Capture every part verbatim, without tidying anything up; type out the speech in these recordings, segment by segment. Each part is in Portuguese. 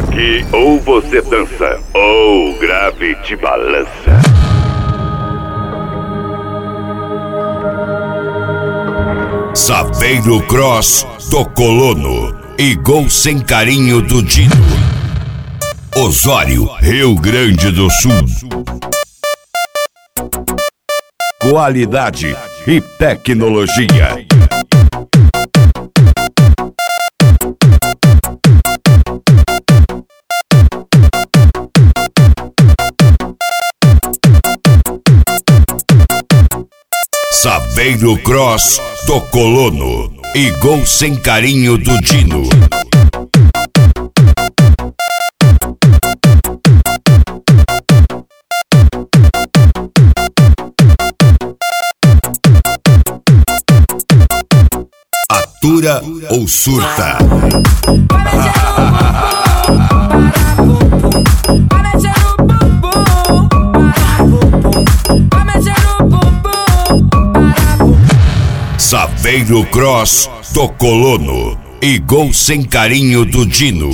Aqui ou você dança ou o grave te balança. Saveiro Cross do Colono e Gol Sem Carinho do Dino. Osório, Rio Grande do Sul. Qualidade e tecnologia. Saveiro Cross do Colono e Gol Sem Carinho do Dino. Atura ou surta? Saveiro Cross do Colono e Gol Sem Carinho do Dino.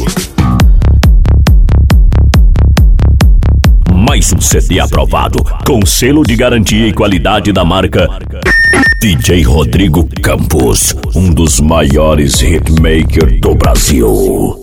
Mais um C D aprovado com selo de garantia e qualidade da marca D J Rodrigo Campos, um dos maiores hitmakers do Brasil.